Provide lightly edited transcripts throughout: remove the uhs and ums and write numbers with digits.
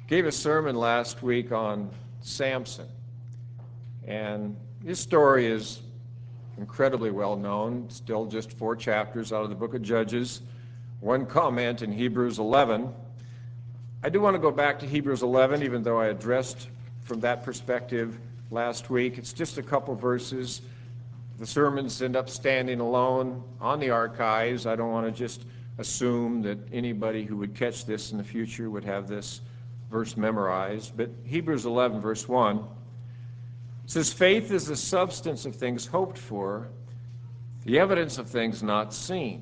Gave a sermon last week on Samson, and his story is incredibly well known. Still just 4 chapters out of the book of Judges, 1 comment in Hebrews 11. I do want to go back to Hebrews 11, even though I addressed from that perspective last week. It's just a couple verses. The sermons end up standing alone on the archives. I don't want to just assume that anybody who would catch this in the future would have this verse memorized. But Hebrews 11, verse 1, says, "Faith is the substance of things hoped for, the evidence of things not seen.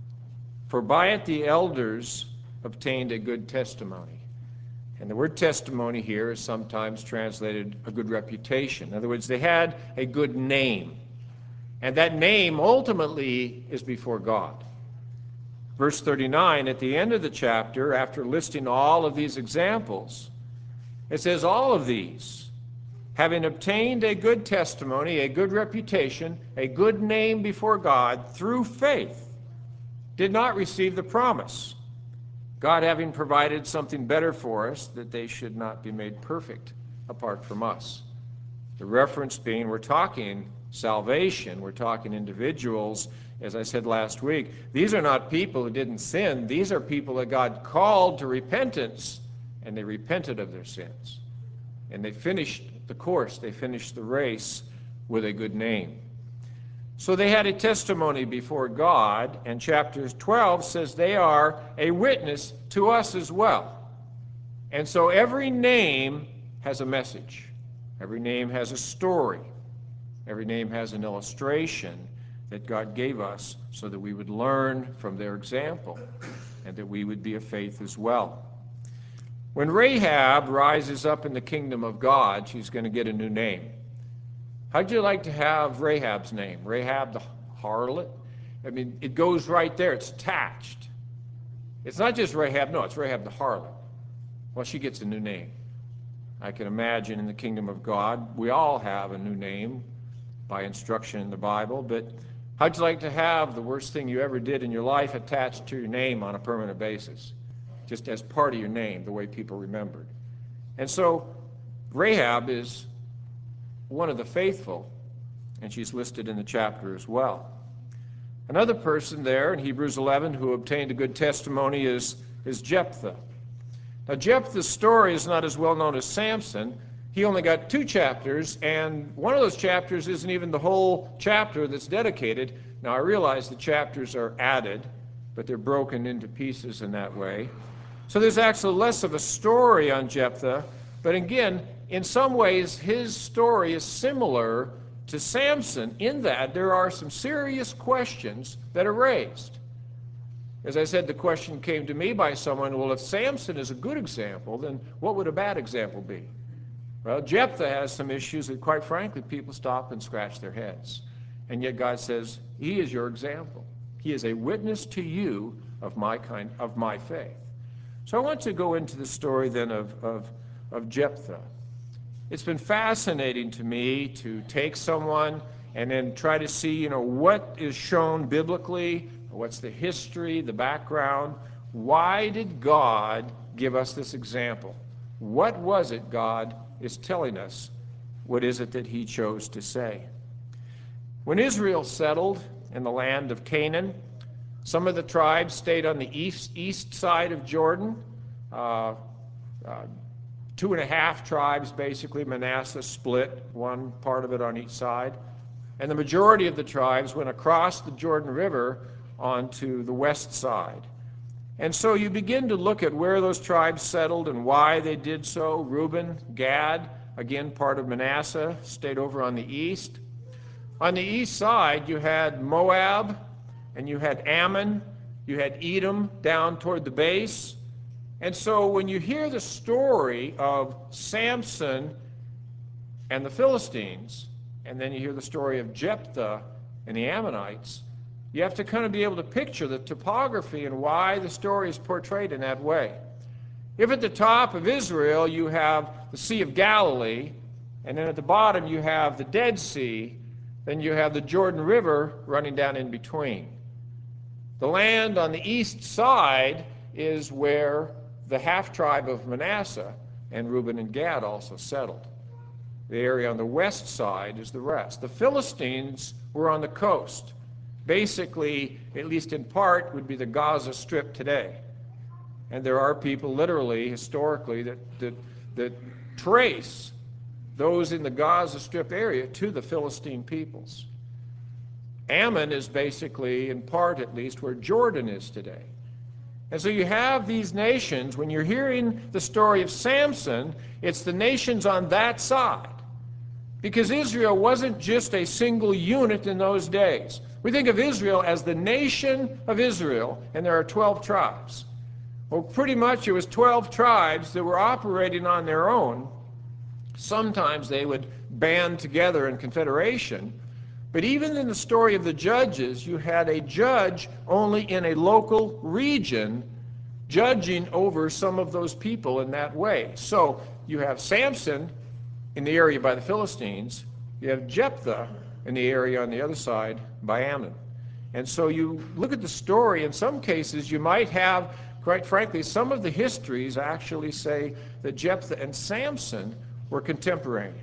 For by it the elders obtained a good testimony." And the word testimony here is sometimes translated a good reputation. In other words, they had a good name. And that name ultimately is before God. Verse 39, at the end of the chapter, after listing all of these examples, it says, all of these, having obtained a good testimony, a good reputation, a good name before God through faith, did not receive the promise, God having provided something better for us, that they should not be made perfect apart from us. The reference being, we're talking salvation, we're talking individuals. As I said last week, these are not people who didn't sin. These are people that God called to repentance, and they repented of their sins. And they finished the course, they finished the race with a good name. So they had a testimony before God, and chapter 12 says they are a witness to us as well. And so every name has a message. Every name has a story. Every name has an illustration that God gave us so that we would learn from their example and that we would be of faith as well. When Rahab rises up in the kingdom of God, she's going to get a new name. How'd you like to have Rahab's name? Rahab the harlot? I mean, it goes right there. It's attached. It's not just Rahab. No, it's Rahab the harlot. Well, she gets a new name. I can imagine in the kingdom of God, we all have a new name by instruction in the Bible, but how'd you like to have the worst thing you ever did in your life attached to your name on a permanent basis, just as part of your name, the way people remembered? And so Rahab is one of the faithful, and she's listed in the chapter as well. Another person there in Hebrews 11 who obtained a good testimony is Jephthah. Now, Jephthah's story is not as well known as Samson. He only got 2 chapters, and one of those chapters isn't even the whole chapter that's dedicated. Now, I realize the chapters are added, but they're broken into pieces in that way. So there's actually less of a story on Jephthah, but again, in some ways, his story is similar to Samson in that there are some serious questions that are raised. As I said, the question came to me by someone, well, if Samson is a good example, then what would a bad example be? Well, Jephthah has some issues that, quite frankly, people stop and scratch their heads. And yet God says, he is your example. He is a witness to you of my faith. So I want to go into the story then of Jephthah. It's been fascinating to me to take someone and then try to see, what is shown biblically, what's the history, the background. Why did God give us this example? What was it God is telling us? What is it that he chose to say? When Israel settled in the land of Canaan, some of the tribes stayed on the east side of Jordan. 2.5 tribes, basically. Manasseh split one part of it on each side. And the majority of the tribes went across the Jordan River onto the west side. And so you begin to look at where those tribes settled and why they did so. Reuben, Gad, again part of Manasseh, stayed over on the east. On the east side, you had Moab, and you had Ammon, you had Edom down toward the base. And so when you hear the story of Samson and the Philistines, and then you hear the story of Jephthah and the Ammonites, you have to kind of be able to picture the topography and why the story is portrayed in that way. If at the top of Israel you have the Sea of Galilee, and then at the bottom you have the Dead Sea, then you have the Jordan River running down in between. The land on the east side is where the half-tribe of Manasseh and Reuben and Gad also settled. The area on the west side is the rest. The Philistines were on the coast. Basically, at least in part, would be the Gaza Strip today. And there are people literally, historically, that trace those in the Gaza Strip area to the Philistine peoples. Ammon is basically, in part at least, where Jordan is today. And so you have these nations, when you're hearing the story of Samson, it's the nations on that side. Because Israel wasn't just a single unit in those days. We think of Israel as the nation of Israel, and there are 12 tribes. Well, pretty much it was 12 tribes that were operating on their own. Sometimes they would band together in confederation. But even in the story of the judges, you had a judge only in a local region judging over some of those people in that way. So you have Samson in the area by the Philistines. You have Jephthah in the area on the other side by Ammon. And so you look at the story, in some cases you might have, quite frankly, some of the histories actually say that Jephthah and Samson were contemporary.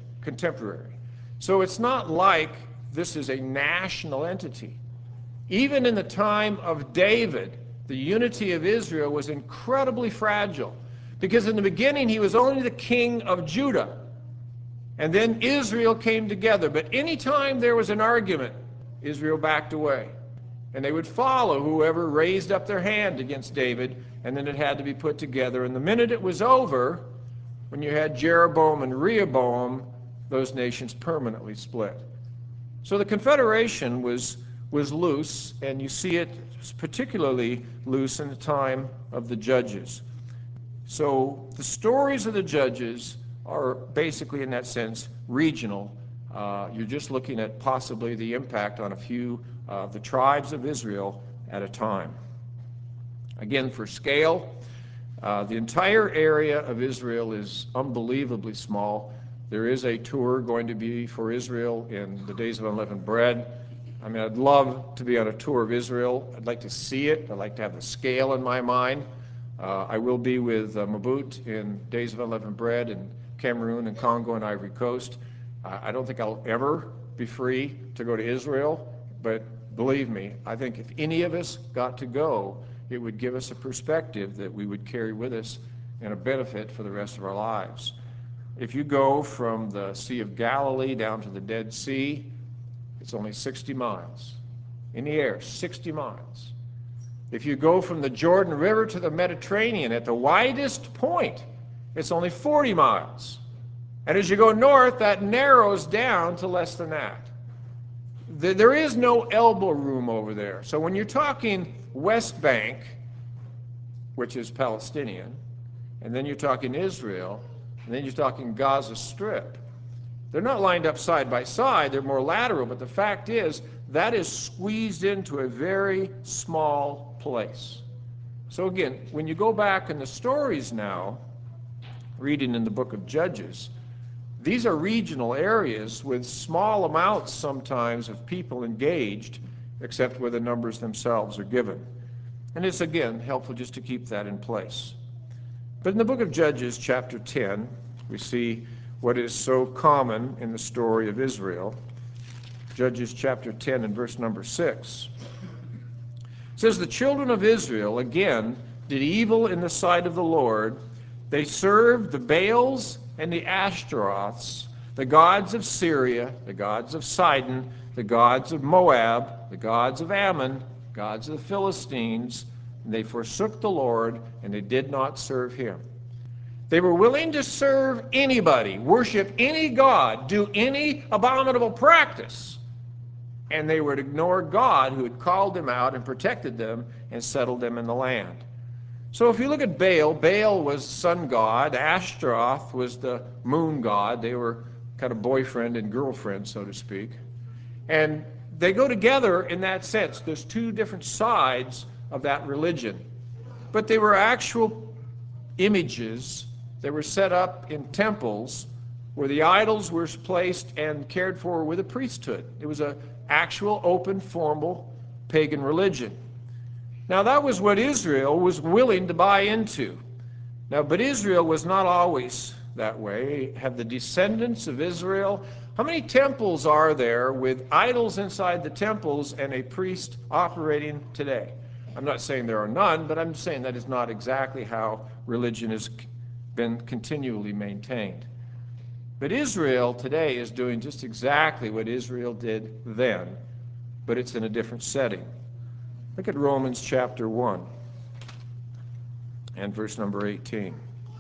So it's not like this is a national entity. Even in the time of David, the unity of Israel was incredibly fragile, because in the beginning he was only the king of Judah, and then Israel came together. But anytime there was an argument, Israel backed away, and they would follow whoever raised up their hand against David, and then it had to be put together. And the minute it was over, when you had Jeroboam and Rehoboam, those nations permanently split. So the confederation was loose, and you see it particularly loose in the time of the judges. So the stories of the judges are basically, in that sense, regional. You're just looking at possibly the impact on a few of the tribes of Israel at a time. Again, for scale, the entire area of Israel is unbelievably small. There is a tour going to be for Israel in the Days of Unleavened Bread. I mean, I'd love to be on a tour of Israel. I'd like to see it. I'd like to have the scale in my mind. I will be with Mabut in Days of Unleavened Bread in Cameroon and Congo and Ivory Coast. I don't think I'll ever be free to go to Israel, but believe me, I think if any of us got to go, it would give us a perspective that we would carry with us and a benefit for the rest of our lives. If you go from the Sea of Galilee down to the Dead Sea, it's only 60 miles. In the air, 60 miles. If you go from the Jordan River to the Mediterranean at the widest point, it's only 40 miles. And as you go north, that narrows down to less than that. There is no elbow room over there. So when you're talking West Bank, which is Palestinian, and then you're talking Israel, and then you're talking Gaza Strip, they're not lined up side by side, they're more lateral, but the fact is that is squeezed into a very small place. So again, when you go back in the stories now, reading in the book of Judges, these are regional areas with small amounts sometimes of people engaged, except where the numbers themselves are given. And it's, again, helpful just to keep that in place. But in the book of Judges, chapter 10, we see what is so common in the story of Israel. Judges chapter 10 and verse number 6. It says, "The children of Israel, again, did evil in the sight of the Lord. They served the Baals and the Ashtaroths, the gods of Syria, the gods of Sidon, the gods of Moab, the gods of Ammon, gods of the Philistines, and they forsook the Lord, and they did not serve him." They were willing to serve anybody, worship any god, do any abominable practice, and they would ignore God who had called them out and protected them and settled them in the land. So if you look at Baal, Baal was sun god, Ashtaroth was the moon god. They were kind of boyfriend and girlfriend, so to speak. And they go together in that sense. There's two different sides of that religion. But they were actual images that were set up in temples where the idols were placed and cared for with a priesthood. It was an actual, open, formal pagan religion. Now that was what Israel was willing to buy into. Now, but Israel was not always that way? Have the descendants of Israel, how many temples are there with idols inside the temples and a priest operating today? I'm not saying there are none, but I'm saying that is not exactly how religion has been continually maintained. But Israel today is doing just exactly what Israel did then, but it's in a different setting. Look at Romans chapter 1 and verse number 18.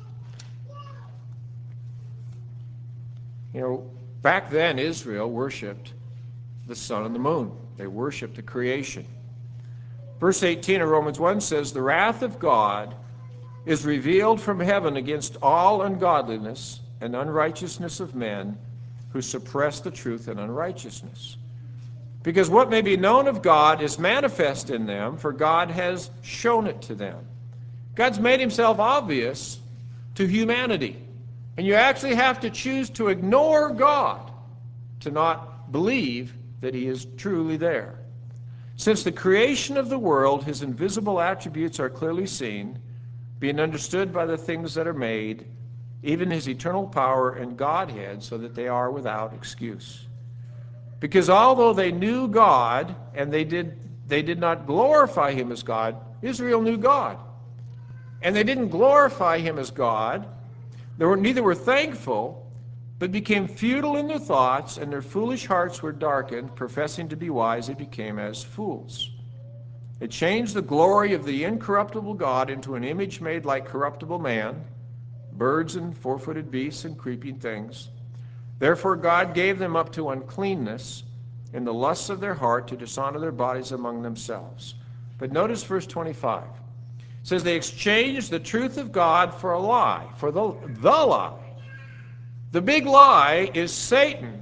You know, back then Israel worshipped the sun and the moon. They worshipped the creation. Verse 18 of Romans 1 says, "The wrath of God is revealed from heaven against all ungodliness and unrighteousness of men who suppress the truth in unrighteousness. Because what may be known of God is manifest in them, for God has shown it to them." God's made himself obvious to humanity. And you actually have to choose to ignore God to not believe that he is truly there. Since the creation of the world, his invisible attributes are clearly seen, being understood by the things that are made, even his eternal power and Godhead, so that they are without excuse. Because although they knew God and they did not glorify him as God, Israel knew God. And they didn't glorify him as God. Neither were thankful, but became futile in their thoughts, and their foolish hearts were darkened. Professing to be wise, they became as fools. They changed the glory of the incorruptible God into an image made like corruptible man, birds and four-footed beasts and creeping things. Therefore God gave them up to uncleanness in the lusts of their heart, to dishonor their bodies among themselves. But notice verse 25. It says they exchanged the truth of God for a lie, for the lie. The big lie is Satan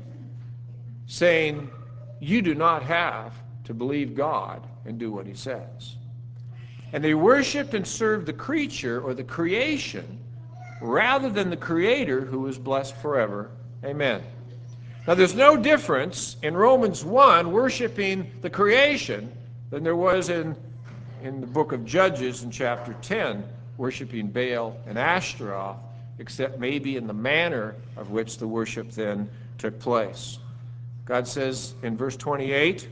saying, you do not have to believe God and do what he says. And they worshiped and served the creature or the creation rather than the Creator, who is blessed forever. Amen. Now there's no difference in Romans 1 worshiping the creation than there was in the book of Judges in chapter 10 worshiping Baal and Ashtaroth, except maybe in the manner of which the worship then took place. God says in verse 28,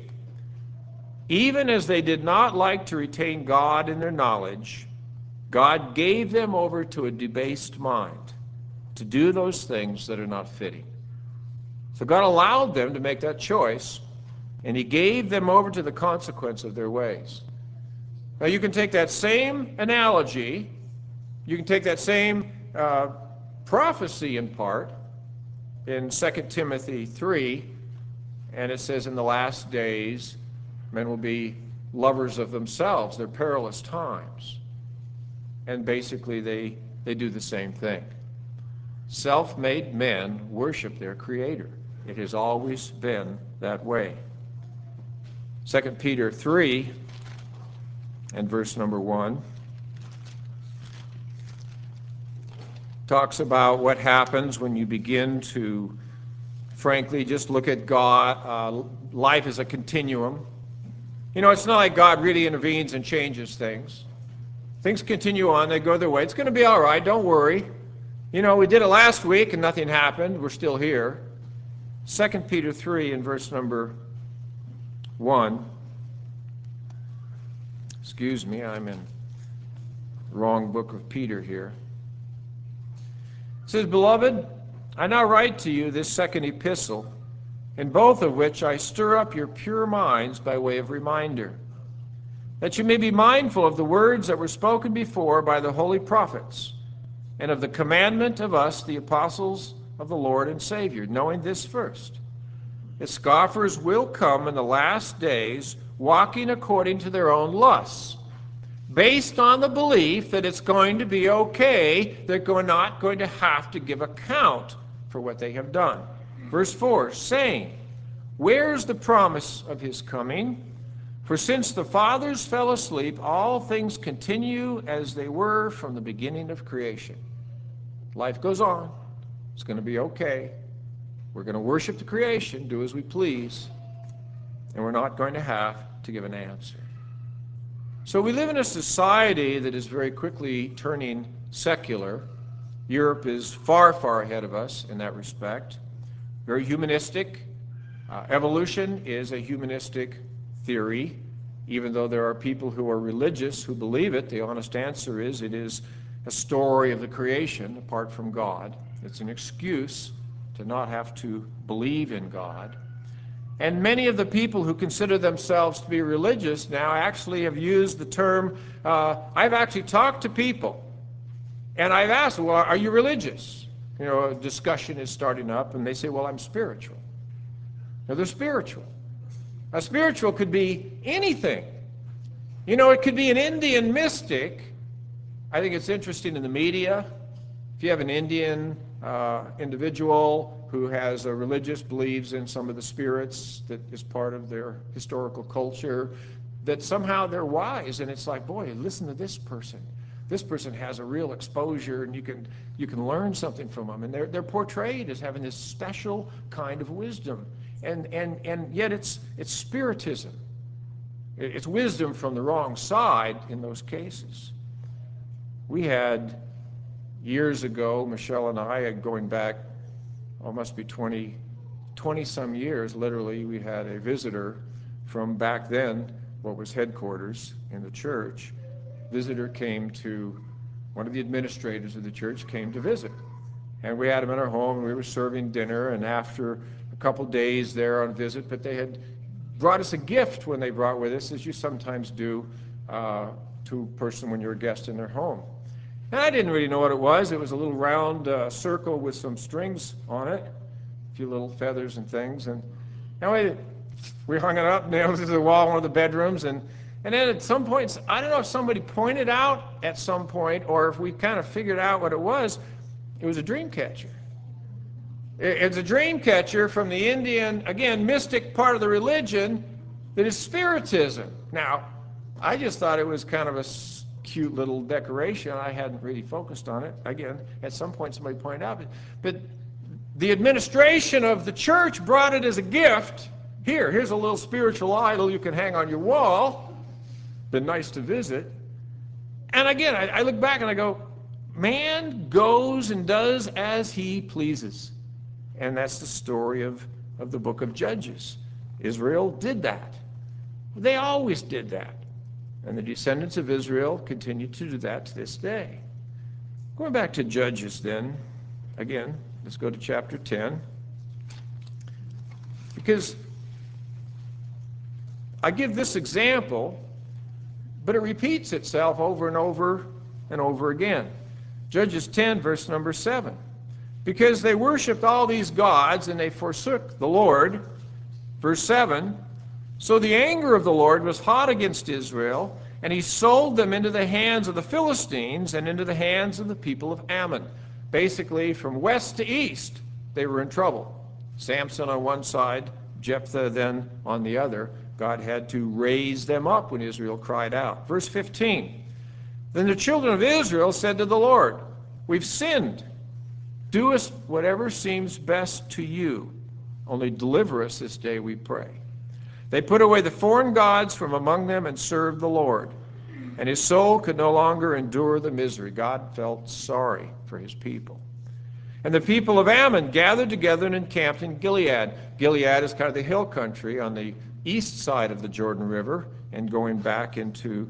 even as they did not like to retain God in their knowledge, God gave them over to a debased mind to do those things that are not fitting. So God allowed them to make that choice, and he gave them over to the consequence of their ways. Now you can take that same analogy, you can take that same prophecy in part in 2 Timothy 3, and it says in the last days men will be lovers of themselves, they're perilous times. And basically they do the same thing. Self-made men worship their Creator. It has always been that way. 2 Peter 3 and verse number 1 talks about what happens when you begin to, frankly, just look at God, life as a continuum. You know, it's not like God really intervenes and changes things. Things continue on, they go their way. It's going to be all right, don't worry. You know, we did it last week and nothing happened. We're still here. 2 Peter 3 and verse number 1. Excuse me, I'm in the wrong book of Peter here. It says, Beloved, I now write to you this second epistle, in both of which I stir up your pure minds by way of reminder, that you may be mindful of the words that were spoken before by the holy prophets, and of the commandment of us, the apostles of the Lord and Savior, knowing this first, that scoffers will come in the last days, walking according to their own lusts, based on the belief that it's going to be okay, they're not going to have to give account for what they have done. Verse 4, saying, where's the promise of his coming? For since the fathers fell asleep, all things continue as they were from the beginning of creation. Life goes on. It's going to be okay. We're going to worship the creation, do as we please, and we're not going to have to give an answer. So we live in a society that is very quickly turning secular, Europe is far, far ahead of us in that respect. Very humanistic. Evolution is a humanistic theory. Even though there are people who are religious who believe it, the honest answer is it is a story of the creation apart from God. It's an excuse to not have to believe in God. And many of the people who consider themselves to be religious now actually have used the term, I've actually talked to people, and I've asked, well, are you religious? You know, a discussion is starting up, and they say, well, I'm spiritual. Now, they're spiritual. A spiritual could be anything. You know, it could be an Indian mystic. I think it's interesting in the media. If you have an Indian individual who has a religious, believes in some of the spirits that is part of their historical culture, that somehow they're wise, and it's like, boy, listen to this person. This person has a real exposure, and you can learn something from them. And they're portrayed as having this special kind of wisdom. And yet it's spiritism. It's wisdom from the wrong side in those cases. We had, years ago, Michelle and I, going back, must be 20-some years, literally, we had a visitor from back then, what was headquarters in the church. Visitor came to, one of the administrators of the church came to visit. And we had him in our home, and we were serving dinner, and after a couple days there on visit, but they had brought us a gift when they brought with us, as you sometimes do to a person when you're a guest in their home. And I didn't really know what it was. It was a little round circle with some strings on it, a few little feathers and things. And anyway, we hung it up, nailed it to the wall in one of the bedrooms, and then at some point, I don't know if somebody pointed out at some point, or if we kind of figured out what it was a dream catcher. It's a dream catcher from the Indian, again, mystic part of the religion that is spiritism. Now, I just thought it was kind of a cute little decoration. I hadn't really focused on it. Again, at some point somebody pointed out. But the administration of the church brought it as a gift. Here's a little spiritual idol you can hang on your wall. Been nice to visit. And again, I look back and I go, man goes and does as he pleases. And that's the story of the book of Judges. Israel did that. They always did that. And the descendants of Israel continue to do that to this day. Going back to Judges then, again, let's go to chapter 10. Because I give this example, but it repeats itself over and over and over again. Judges 10, verse number 7. Because they worshipped all these gods and they forsook the Lord. Verse 7. So the anger of the Lord was hot against Israel, and he sold them into the hands of the Philistines and into the hands of the people of Ammon. Basically, from west to east, they were in trouble. Samson on one side, Jephthah then on the other. God had to raise them up when Israel cried out. Verse 15. Then the children of Israel said to the Lord, we've sinned. Do us whatever seems best to you. Only deliver us this day, we pray. They put away the foreign gods from among them and served the Lord. And his soul could no longer endure the misery. God felt sorry for his people. And the people of Ammon gathered together and encamped in Gilead. Gilead is kind of the hill country on the east side of the Jordan River and going back into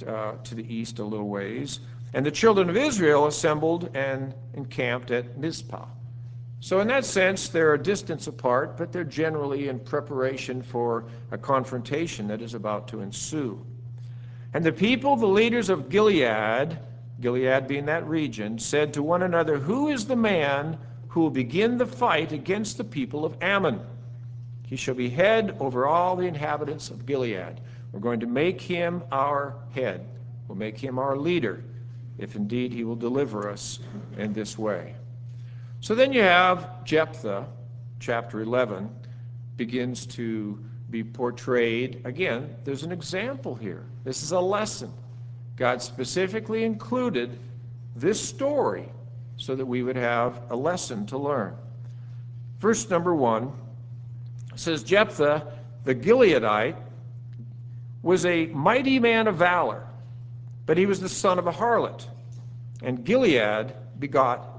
to the east a little ways. And the children of Israel assembled and encamped at Mizpah. So in that sense, they're a distance apart, but they're generally in preparation for a confrontation that is about to ensue. And the people, the leaders of Gilead, Gilead being that region, said to one another, who is the man who will begin the fight against the people of Ammon? He shall be head over all the inhabitants of Gilead. We're going to make him our head. We'll make him our leader, if indeed he will deliver us in this way. So then you have Jephthah, chapter 11, begins to be portrayed. Again, there's an example here. This is a lesson. God specifically included this story so that we would have a lesson to learn. Verse number 1 says, Jephthah, the Gileadite, was a mighty man of valor, but he was the son of a harlot. And Gilead begot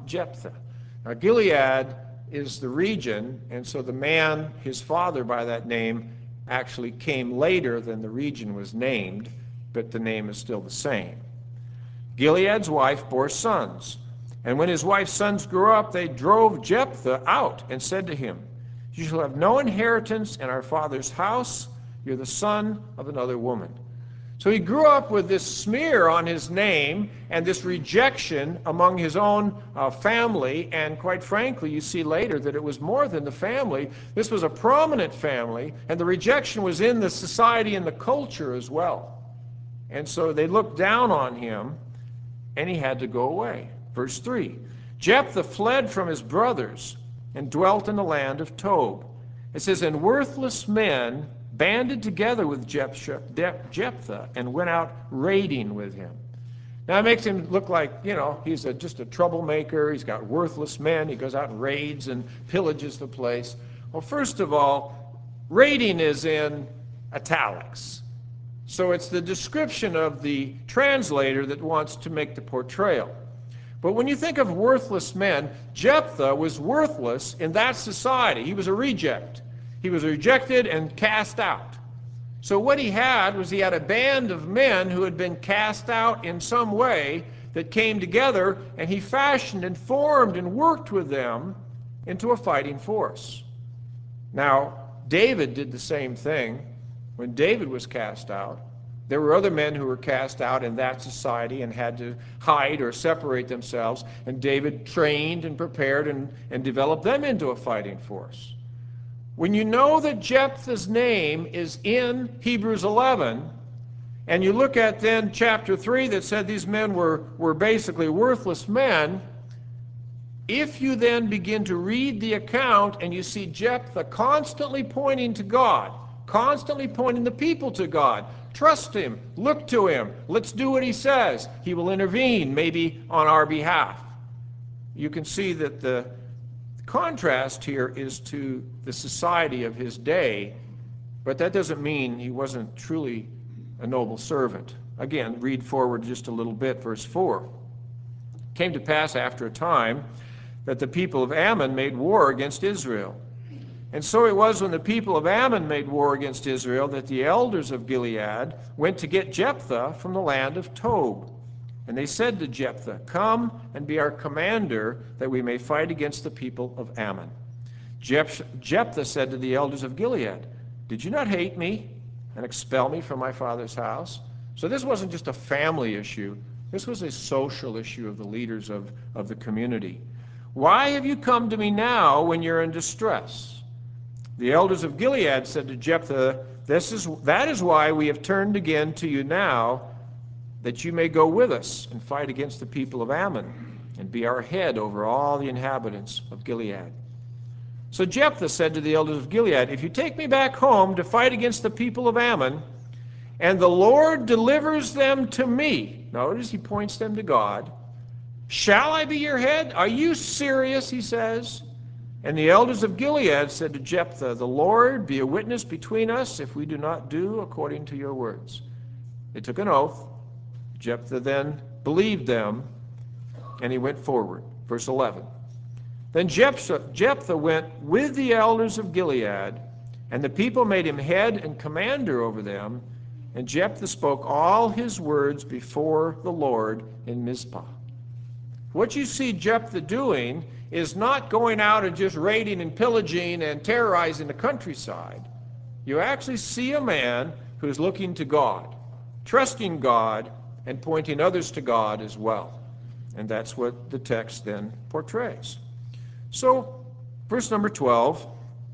Jephthah. Now, Gilead is the region, and so the man, his father by that name, actually came later than the region was named, but the name is still the same. Gilead's wife bore sons, and when his wife's sons grew up, they drove Jephthah out and said to him, "You shall have no inheritance in our father's house. You're the son of another woman." So he grew up with this smear on his name and this rejection among his own family. And quite frankly, you see later that it was more than the family. This was a prominent family, and the rejection was in the society and the culture as well. And so they looked down on him, and he had to go away. Verse 3, Jephthah fled from his brothers and dwelt in the land of Tob. It says, and worthless men banded together with Jephthah and went out raiding with him. Now it makes him look like, he's just a troublemaker. He's got worthless men. He goes out and raids and pillages the place. Well, first of all, raiding is in italics. So it's the description of the translator that wants to make the portrayal. But when you think of worthless men, Jephthah was worthless in that society. He was a reject. He was rejected and cast out. So what he had was a band of men who had been cast out in some way that came together, and he fashioned and formed and worked with them into a fighting force. Now, David did the same thing. When David was cast out, there were other men who were cast out in that society and had to hide or separate themselves, and David trained and prepared and developed them into a fighting force. When you know that Jephthah's name is in Hebrews 11, and you look at then chapter 3 that said these men were basically worthless men, if you then begin to read the account and you see Jephthah constantly pointing to God, constantly pointing the people to God, trust him, look to him, let's do what he says, he will intervene maybe on our behalf. You can see that the contrast here is to the society of his day, but that doesn't mean he wasn't truly a noble servant. Again, read forward just a little bit, verse 4. It came to pass after a time that the people of Ammon made war against Israel. And so it was when the people of Ammon made war against Israel that the elders of Gilead went to get Jephthah from the land of Tob. And they said to Jephthah, come and be our commander, that we may fight against the people of Ammon. Jephthah said to the elders of Gilead, did you not hate me and expel me from my father's house? So this wasn't just a family issue. This was a social issue of the leaders of the community. Why have you come to me now when you're in distress? The elders of Gilead said to Jephthah, that is why we have turned again to you now, that you may go with us and fight against the people of Ammon and be our head over all the inhabitants of Gilead. So Jephthah said to the elders of Gilead, if you take me back home to fight against the people of Ammon, and the Lord delivers them to me, notice he points them to God, shall I be your head? Are you serious, he says? And the elders of Gilead said to Jephthah, the Lord be a witness between us if we do not do according to your words. They took an oath. Jephthah then believed them, and he went forward. Verse 11. Then Jephthah went with the elders of Gilead, and the people made him head and commander over them, and Jephthah spoke all his words before the Lord in Mizpah. What you see Jephthah doing is not going out and just raiding and pillaging and terrorizing the countryside. You actually see a man who's looking to God, trusting God, and pointing others to God as well. And that's what the text then portrays. So, verse number 12,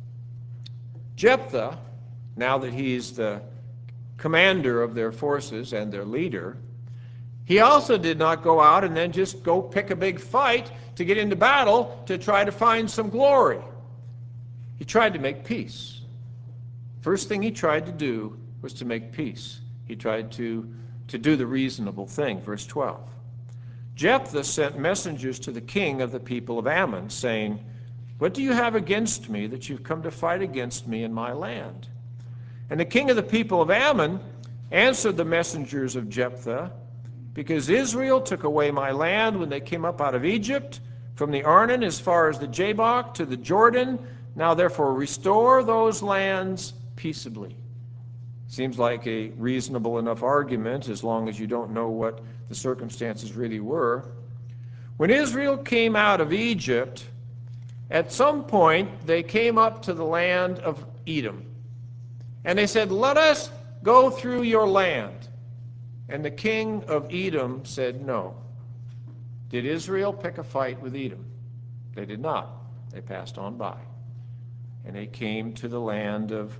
Jephthah, now that he's the commander of their forces and their leader, he also did not go out and then just go pick a big fight to get into battle to try to find some glory. He tried to make peace. First thing he tried to do was to make peace. He tried to do the reasonable thing. Verse 12. Jephthah sent messengers to the king of the people of Ammon, saying, what do you have against me that you've come to fight against me in my land? And the king of the people of Ammon answered the messengers of Jephthah, because Israel took away my land when they came up out of Egypt, from the Arnon as far as the Jabbok to the Jordan. Now therefore restore those lands peaceably. Seems like a reasonable enough argument as long as you don't know what the circumstances really were. When Israel came out of Egypt, at some point they came up to the land of Edom. And they said, "Let us go through your land." And the king of Edom said no. Did Israel pick a fight with Edom? They did not. They passed on by. And they came to the land of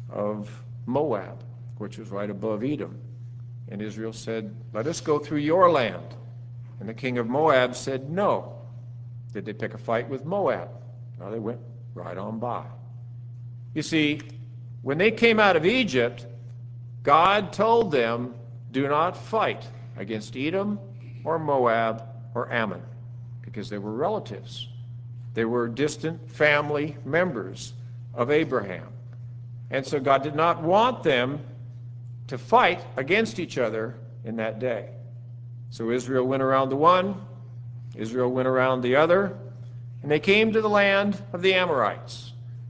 Moab, which was right above Edom. And Israel said, "Let us go through your land." And the king of Moab said no. Did they pick a fight with Moab? No, they went right on by. You see, when they came out of Egypt, God told them, do not fight against Edom or Moab or Ammon, because they were relatives. They were distant family members of Abraham. And so God did not want them to fight against each other in that day. So Israel went around the one, Israel went around the other, and they came to the land of the Amorites.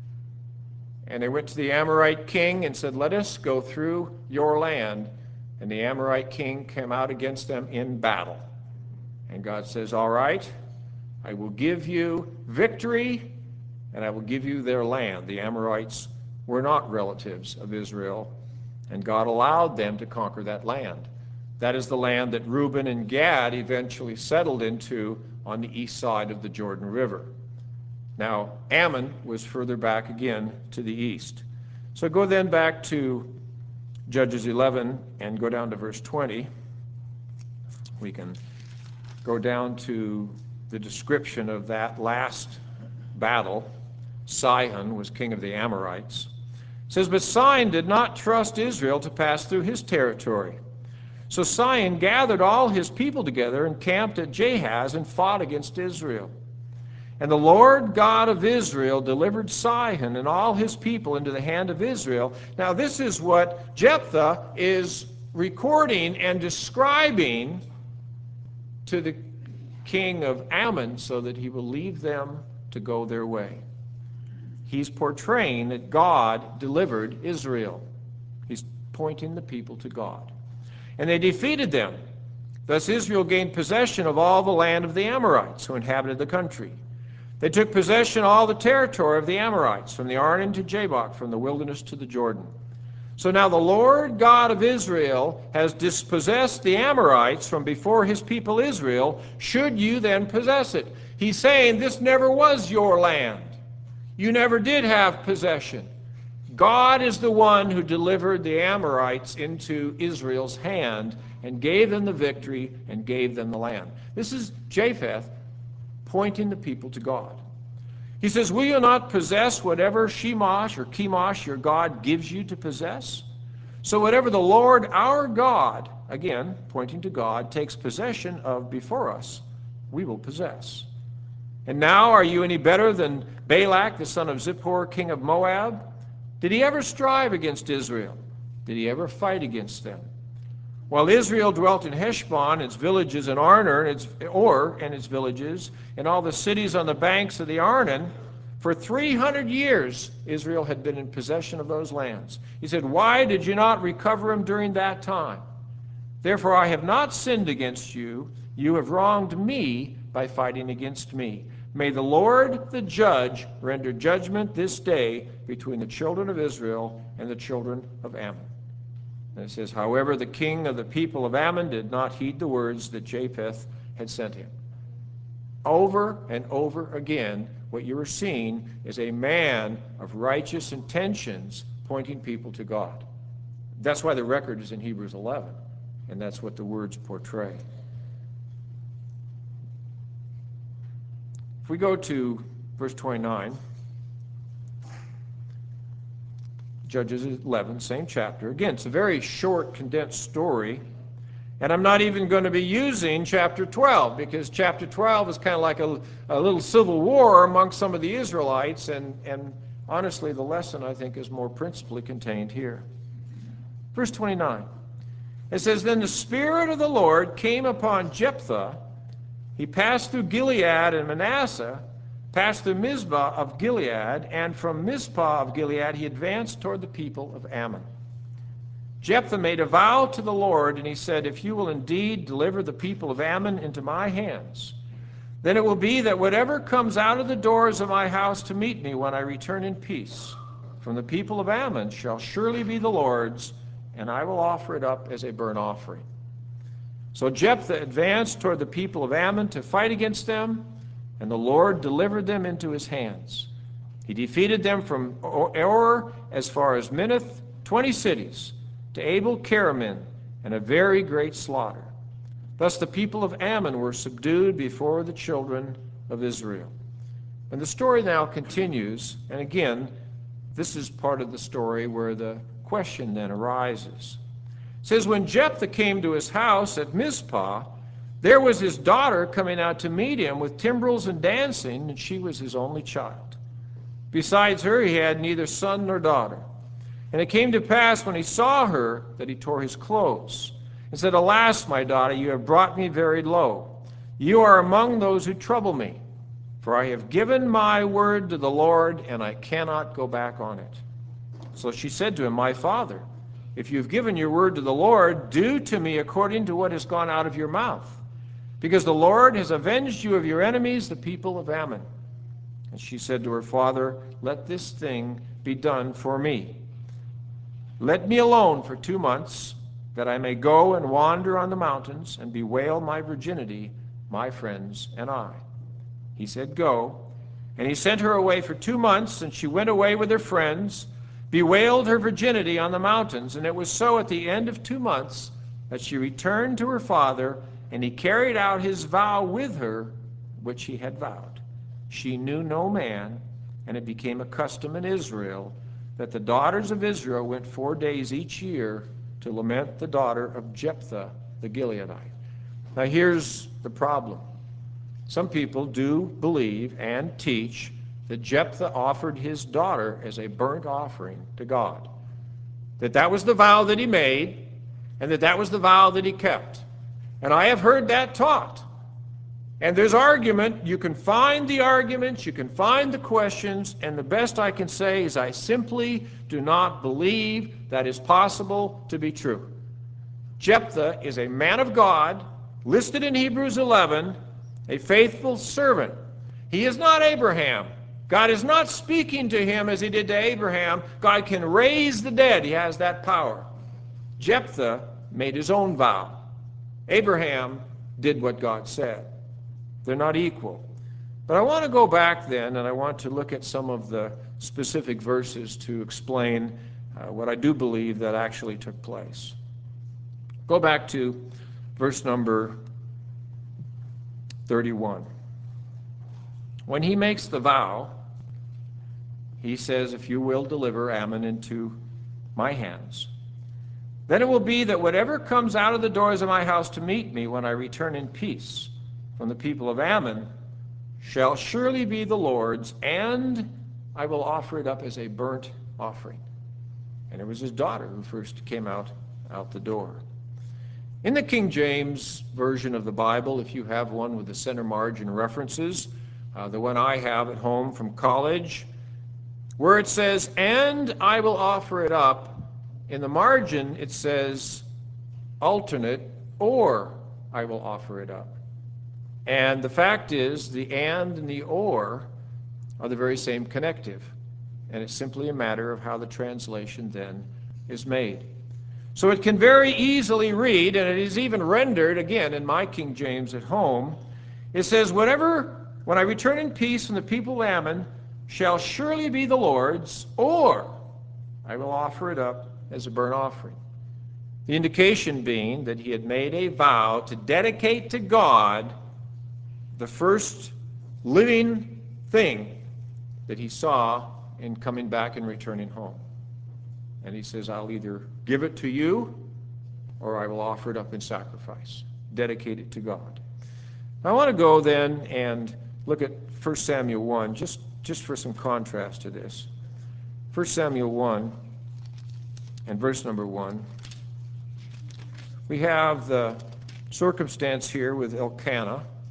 And they went to the Amorite king and said, "Let us go through your land." And the Amorite king came out against them in battle. And God says, "All right, I will give you victory, and I will give you their land." The Amorites were not relatives of Israel, and God allowed them to conquer that land. That is the land that Reuben and Gad eventually settled into on the east side of the Jordan River. Now, Ammon was further back again to the east. So go then back to Judges 11 and go down to verse 20. We can go down to the description of that last battle. Sihon was king of the Amorites. It says, "But Sihon did not trust Israel to pass through his territory. So Sihon gathered all his people together and camped at Jahaz and fought against Israel. And the Lord God of Israel delivered Sihon and all his people into the hand of Israel." Now this is what Jephthah is recording and describing to the king of Ammon so that he will leave them to go their way. He's portraying that God delivered Israel. He's pointing the people to God. And they defeated them. Thus Israel gained possession of all the land of the Amorites who inhabited the country. They took possession of all the territory of the Amorites, from the Arnon to Jabbok, from the wilderness to the Jordan. So now the Lord God of Israel has dispossessed the Amorites from before his people Israel. Should you then possess it? He's saying this never was your land. You never did have possession. God is the one who delivered the Amorites into Israel's hand and gave them the victory and gave them the land. This is Japheth pointing the people to God. He says, "Will you not possess whatever Shemosh or Chemosh your God gives you to possess? So whatever the Lord our God," again pointing to God, "takes possession of before us, we will possess. And now are you any better than Balak, the son of Zippor, king of Moab? Did he ever strive against Israel? Did he ever fight against them? While Israel dwelt in Heshbon, its villages, and Arnon, and its villages, and all the cities on the banks of the Arnon, for 300 years Israel had been in possession of those lands." He said, "Why did you not recover them during that time? Therefore I have not sinned against you. You have wronged me by fighting against me. May the Lord, the judge, render judgment this day between the children of Israel and the children of Ammon." And it says, "However, the king of the people of Ammon did not heed the words that Japheth had sent him." Over and over again, what you are seeing is a man of righteous intentions pointing people to God. That's why the record is in Hebrews 11, and that's what the words portray. If we go to verse 29, Judges 11, same chapter. Again, it's a very short, condensed story. And I'm not even going to be using chapter 12, because chapter 12 is kind of like a little civil war amongst some of the Israelites. And honestly, the lesson, I think, is more principally contained here. Verse 29. It says, "Then the Spirit of the Lord came upon Jephthah, He passed through Gilead, and Manasseh passed through Mizpah of Gilead, and from Mizpah of Gilead he advanced toward the people of Ammon. Jephthah made a vow to the Lord, and he said, "If you will indeed deliver the people of Ammon into my hands, then it will be that whatever comes out of the doors of my house to meet me when I return in peace from the people of Ammon shall surely be the Lord's, and I will offer it up as a burnt offering." So Jephthah advanced toward the people of Ammon to fight against them, and the Lord delivered them into his hands. He defeated them from Aroer as far as Minnith, 20 cities, to Abel-Keramim, and a very great slaughter. Thus the people of Ammon were subdued before the children of Israel. And the story now continues, and again, this is part of the story where the question then arises. It says, when Jephthah came to his house at Mizpah, there was his daughter coming out to meet him with timbrels and dancing, and she was his only child. Besides her, he had neither son nor daughter. And it came to pass when he saw her that he tore his clothes and said, "Alas, my daughter, you have brought me very low. You are among those who trouble me, for I have given my word to the Lord, and I cannot go back on it." So she said to him, "My father, if you have given your word to the Lord, do to me according to what has gone out of your mouth, because the Lord has avenged you of your enemies, the people of Ammon." And she said to her father, "Let this thing be done for me. Let me alone for 2 months, that I may go and wander on the mountains and bewail my virginity, my friends and I." He said, "Go." And he sent her away for 2 months, and she went away with her friends, bewailed her virginity on the mountains. And it was so at the end of 2 months that she returned to her father, and he carried out his vow with her, which he had vowed. She knew no man, and it became a custom in Israel that the daughters of Israel went 4 days each year to lament the daughter of Jephthah the Gileadite. Now here's the problem. Some people do believe and teach that Jephthah offered his daughter as a burnt offering to God, that was the vow that he made, and that was the vow that he kept. And I have heard that taught. And there's argument. You can find the arguments, you can find the questions, and the best I can say is I simply do not believe that is possible to be true. Jephthah is a man of God, listed in Hebrews 11, a faithful servant. He is not Abraham. God is not speaking to him as he did to Abraham. God can raise the dead. He has that power. Jephthah made his own vow. Abraham did what God said. They're not equal. But I want to go back then, and I want to look at some of the specific verses to explain what I do believe that actually took place. Go back to verse number 31. When he makes the vow, he says, "If you will deliver Ammon into my hands, then it will be that whatever comes out of the doors of my house to meet me when I return in peace from the people of Ammon shall surely be the Lord's, and I will offer it up as a burnt offering." And it was his daughter who first came out the door. In the King James Version of the Bible, if you have one with the center margin references, the one I have at home from college, where it says, "and I will offer it up," in the margin it says alternate, "or I will offer it up." And the fact is, the and the or are the very same connective. And it's simply a matter of how the translation then is made. So it can very easily read, and it is even rendered, again, in my King James at home, it says, "Whatever, when I return in peace from the people of Ammon, shall surely be the Lord's, or I will offer it up as a burnt offering." The indication being that he had made a vow to dedicate to God the first living thing that he saw in coming back and returning home. And he says, "I'll either give it to you or I will offer it up in sacrifice, dedicate it to God." Now, I want to go then and look at 1 Samuel 1, just for some contrast to this. 1 Samuel 1 and verse number 1. We have the circumstance here with Elkanah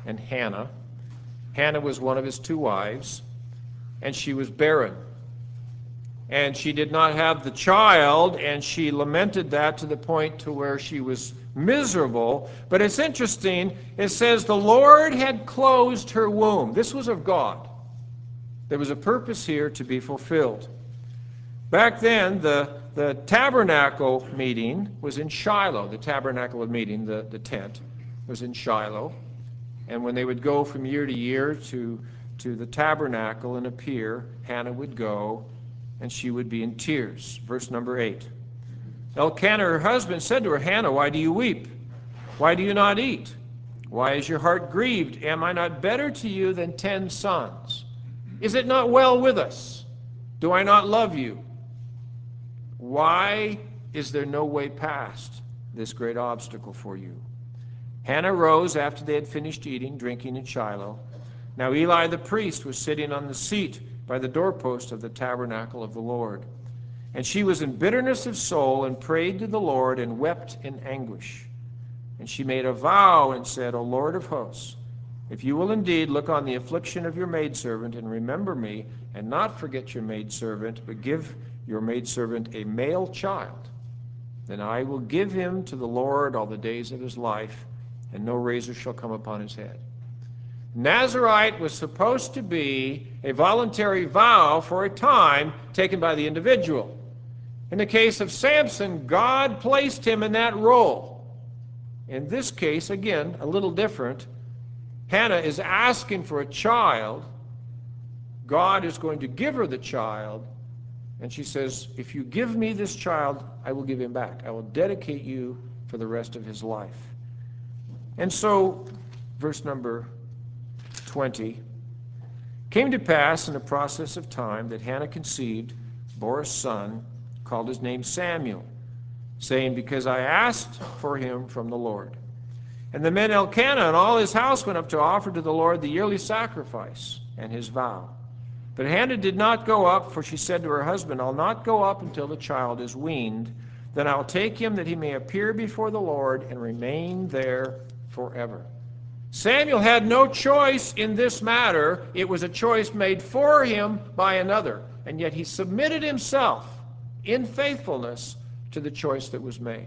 and Hannah. Hannah was one of his 2 wives, and she was barren. And she did not have the child, and she lamented that to the point to where she was miserable. But it's interesting, it says the Lord had closed her womb. This was of God. There was a purpose here to be fulfilled. Back then, the tabernacle meeting was in Shiloh. The tabernacle meeting, the tent, was in Shiloh. And when they would go from year to year to the tabernacle and appear, Hannah would go, and she would be in tears. Verse number 8. Elkanah, her husband, said to her, Hannah, why do you weep? Why do you not eat? Why is your heart grieved? Am I not better to you than 10 sons? Is it not well with us? Do I not love you? Why is there no way past this great obstacle for you? Hannah rose after they had finished eating, drinking in Shiloh. Now Eli the priest was sitting on the seat by the doorpost of the tabernacle of the Lord. And she was in bitterness of soul and prayed to the Lord and wept in anguish. And she made a vow and said, O Lord of hosts, if you will indeed look on the affliction of your maidservant and remember me, and not forget your maidservant, but give your maidservant a male child, then I will give him to the Lord all the days of his life, and no razor shall come upon his head. Nazirite was supposed to be a voluntary vow for a time taken by the individual. In the case of Samson, God placed him in that role. In this case, again, a little different. Hannah is asking for a child. God is going to give her the child. And she says, if you give me this child, I will give him back. I will dedicate you for the rest of his life. And so, verse number 20, came to pass in the process of time that Hannah conceived, bore a son, called his name Samuel, saying, because I asked for him from the Lord. And the men Elkanah and all his house went up to offer to the Lord the yearly sacrifice and his vow. But Hannah did not go up, for she said to her husband, I'll not go up until the child is weaned. Then I'll take him that he may appear before the Lord and remain there forever. Samuel had no choice in this matter. It was a choice made for him by another. And yet he submitted himself in faithfulness to the choice that was made.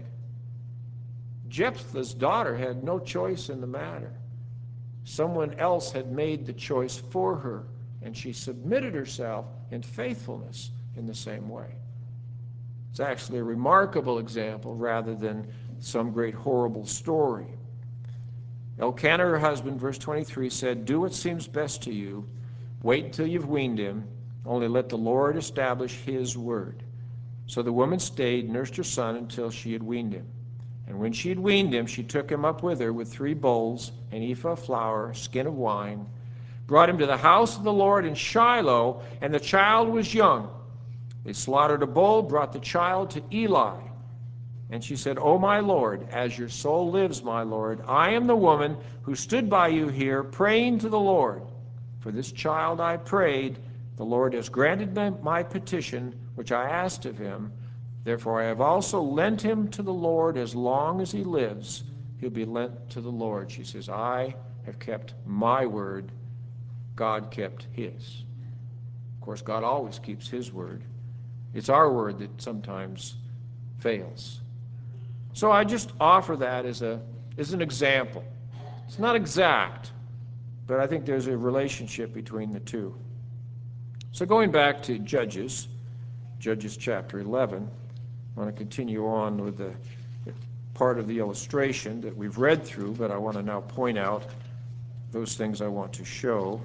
Jephthah's daughter had no choice in the matter. Someone else had made the choice for her, and she submitted herself in faithfulness in the same way. It's actually a remarkable example rather than some great horrible story. Elkanah, her husband, verse 23, said, do what seems best to you. Wait until you've weaned him. Only let the Lord establish his word. So the woman stayed, nursed her son until she had weaned him. And when she had weaned him, she took him up with her with 3 bowls, an ephah of flour, a skin of wine, brought him to the house of the Lord in Shiloh, and the child was young. They slaughtered a bull, brought the child to Eli. And she said, O my Lord, as your soul lives, my Lord, I am the woman who stood by you here praying to the Lord. For this child I prayed. The Lord has granted my petition, which I asked of him. Therefore I have also lent him to the Lord as long as he lives. He'll be lent to the Lord. She says, I have kept my word. God kept his. Of course, God always keeps his word. It's our word that sometimes fails. So I just offer that as an example. It's not exact, but I think there's a relationship between the two. So going back to Judges chapter 11, I want to continue on with the part of the illustration that we've read through, but I want to now point out those things I want to show.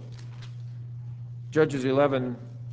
Judges 11,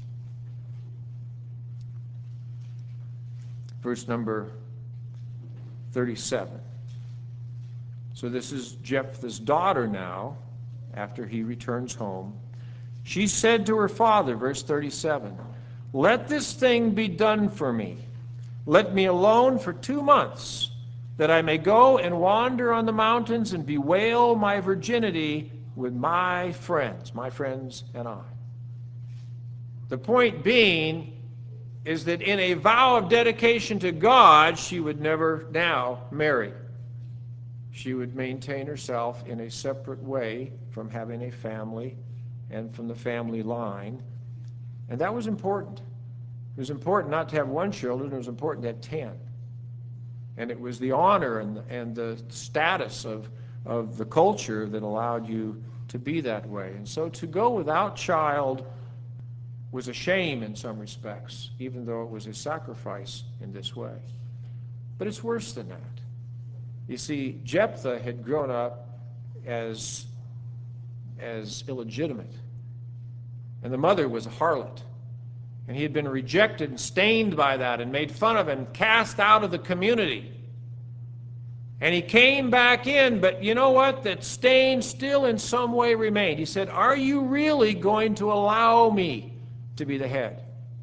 verse number 37. So this is Jephthah's daughter now, after he returns home. She said to her father, verse 37, let this thing be done for me. Let me alone for 2 months, that I may go and wander on the mountains and bewail my virginity with my friends and I. The point being is that in a vow of dedication to God, she would never now marry. She would maintain herself in a separate way from having a family and from the family line. And that was important. It was important not to have one child, it was important to have 10. And it was the honor and the status of the culture that allowed you to be that way. And so to go without child was a shame in some respects, even though it was a sacrifice in this way. But it's worse than that. You see, Jephthah had grown up as illegitimate, and the mother was a harlot. And he had been rejected and stained by that and made fun of and cast out of the community. And he came back in, but you know what? That stain still in some way remained. He said, "Are you really going to allow me to be the head?"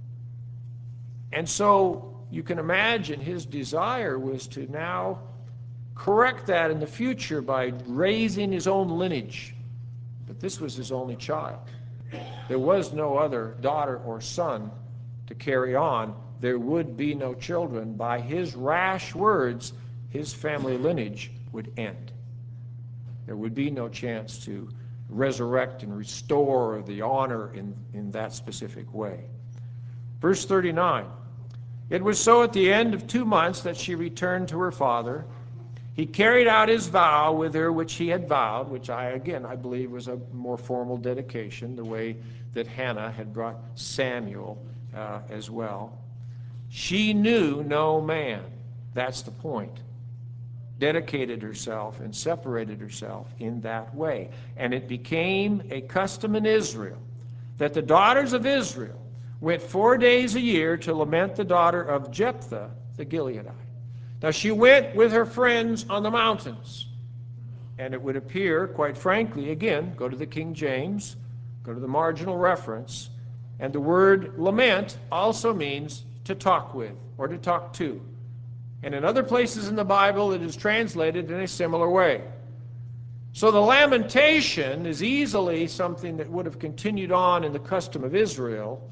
And so you can imagine his desire was to now correct that in the future by raising his own lineage. But this was his only child. There was no other daughter or son to carry on. There would be no children. By his rash words, his family lineage would end. There would be no chance to resurrect and restore the honor in that specific way. Verse 39, "It was so at the end of 2 months that she returned to her father. He carried out his vow with her which he had vowed," which I believe was a more formal dedication, the way that Hannah had brought Samuel as well. She knew no man. That's the point. Dedicated herself and separated herself in that way. And it became a custom in Israel that the daughters of Israel went 4 days a year to lament the daughter of Jephthah the Gileadite. Now she went with her friends on the mountains, and it would appear, quite frankly, again, go to the King James, go to the marginal reference, and the word lament also means to talk with or to talk to. And in other places in the Bible it is translated in a similar way. So the lamentation is easily something that would have continued on in the custom of Israel,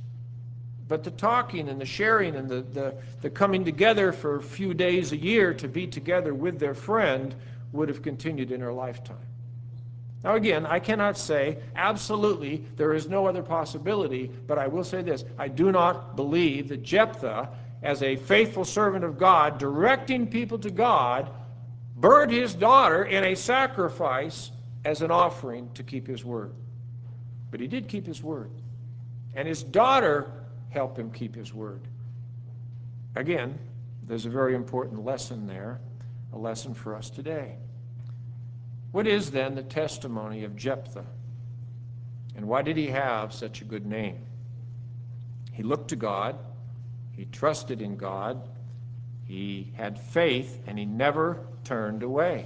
but the talking and the sharing and the coming together for a few days a year to be together with their friend would have continued in her lifetime. Now again, I cannot say absolutely there is no other possibility, but I will say this. I do not believe that Jephthah, as a faithful servant of God, directing people to God, burned his daughter in a sacrifice as an offering to keep his word. But he did keep his word. And his daughter help him keep his word. Again, there's a very important lesson there, a lesson for us today. What is then the testimony of Jephthah? And why did he have such a good name? He looked to God, he trusted in God, he had faith, and he never turned away.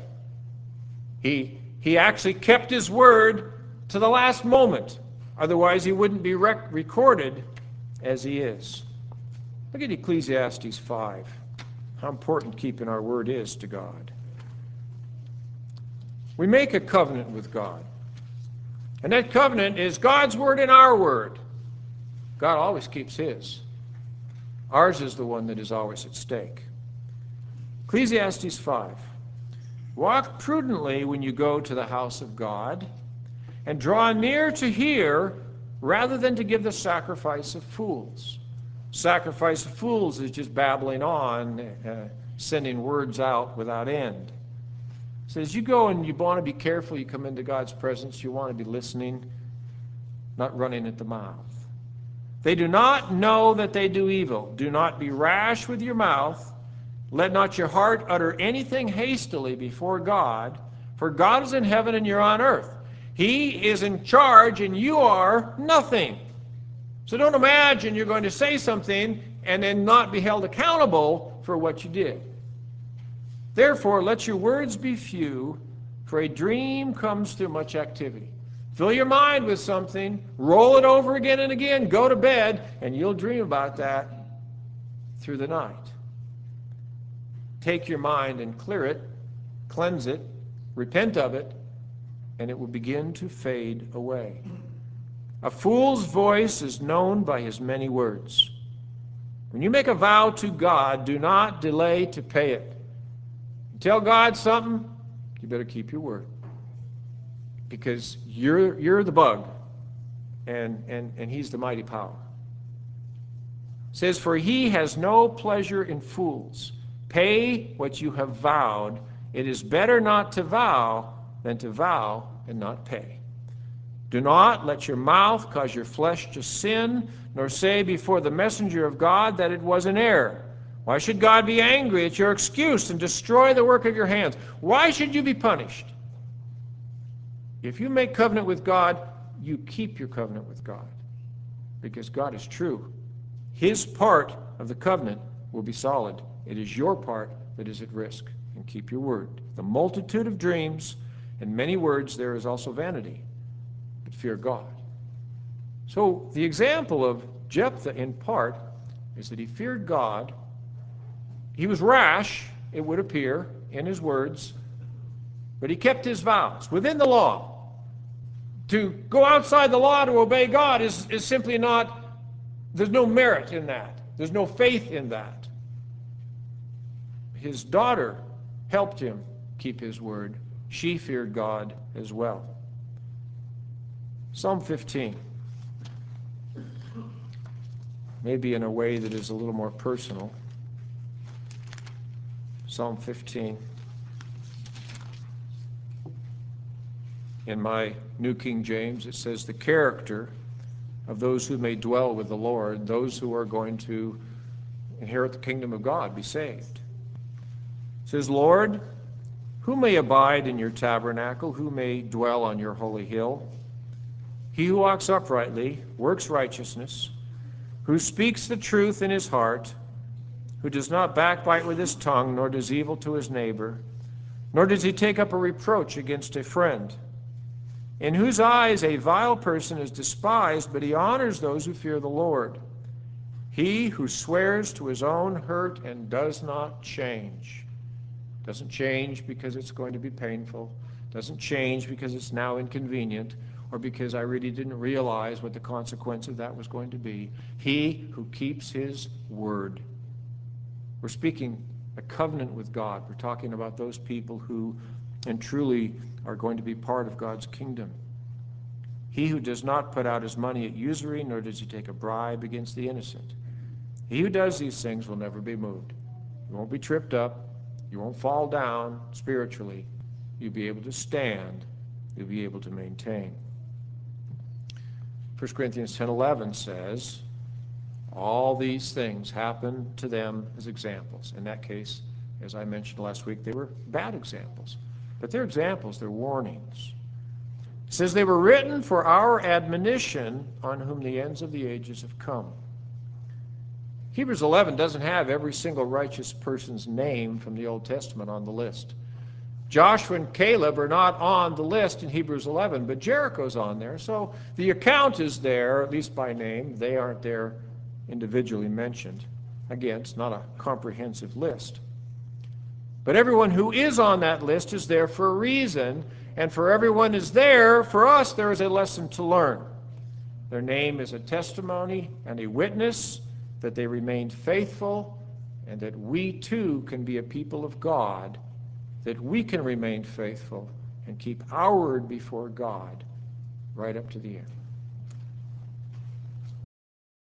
He actually kept his word to the last moment. Otherwise he wouldn't be recorded as he is. Look at Ecclesiastes 5, how important keeping our word is to God. We make a covenant with God, and that covenant is God's word and our word. God always keeps his. Ours is the one that is always at stake. Ecclesiastes 5, "Walk prudently when you go to the house of God, and draw near to hear, rather than to give the sacrifice of fools." Sacrifice of fools is just babbling on, sending words out without end. It says you go and you want to be careful. You come into God's presence. You want to be listening, not running at the mouth. "They do not know that they do evil. Do not be rash with your mouth. Let not your heart utter anything hastily before God, for God is in heaven and you're on earth. He is in charge and you are nothing." So don't imagine you're going to say something and then not be held accountable for what you did. "Therefore, let your words be few, for a dream comes through much activity." Fill your mind with something, roll it over again and again, go to bed, and you'll dream about that through the night. Take your mind and clear it, cleanse it, repent of it, and it will begin to fade away. "A fool's voice is known by his many words." When you make a vow to God, do not delay to pay it. You tell God something, You better keep your word. Because you're the bug, and he's the mighty power. It says, for he has no pleasure in fools. Pay what you have vowed. It is better not to vow than to vow and not pay. Do not let your mouth cause your flesh to sin, nor say before the messenger of God that it was an error. Why should God be angry at your excuse and destroy the work of your hands? Why should you be punished? If you make covenant with God, you keep your covenant with God, because God is true. His part of the covenant will be solid. It is your part that is at risk. And keep your word. The multitude of dreams and many words, there is also vanity. But fear God. So the example of Jephthah, in part, is that he feared God. He was rash, it would appear, in his words, but he kept his vows within the law. To go outside the law to obey God is simply not, there's no merit in that. There's no faith in that. His daughter helped him keep his word. She feared God as well. Psalm 15. Maybe in a way that is a little more personal. Psalm 15. In my New King James, it says, the character of those who may dwell with the Lord, those who are going to inherit the kingdom of God, be saved. It says, Lord, who may abide in your tabernacle? Who may dwell on your holy hill? He who walks uprightly, works righteousness, who speaks the truth in his heart, who does not backbite with his tongue, nor does evil to his neighbor, nor does he take up a reproach against a friend, in whose eyes a vile person is despised, but he honors those who fear the Lord. He who swears to his own hurt and does not change. Doesn't change because it's going to be painful. Doesn't change because it's now inconvenient, or because I really didn't realize what the consequence of that was going to be. He who keeps his word. We're speaking a covenant with God. We're talking about those people who and truly are going to be part of God's kingdom. He who does not put out his money at usury, nor does he take a bribe against the innocent. He who does these things will never be moved. You won't be tripped up. You won't fall down spiritually. You'll be able to stand. You'll be able to maintain. 1 Corinthians 10:11 says, all these things happen to them as examples. In that case, as I mentioned last week, they were bad examples. But they're examples, they're warnings. It says they were written for our admonition, on whom the ends of the ages have come. Hebrews 11 doesn't have every single righteous person's name from the Old Testament on the list. Joshua and Caleb are not on the list in Hebrews 11, but Jericho's on there. So the account is there, at least by name. They aren't there individually mentioned. Again, it's not a comprehensive list. But everyone who is on that list is there for a reason, and for everyone is there, for us, there is a lesson to learn. Their name is a testimony and a witness that they remained faithful, and that we too can be a people of God, that we can remain faithful and keep our word before God right up to the end.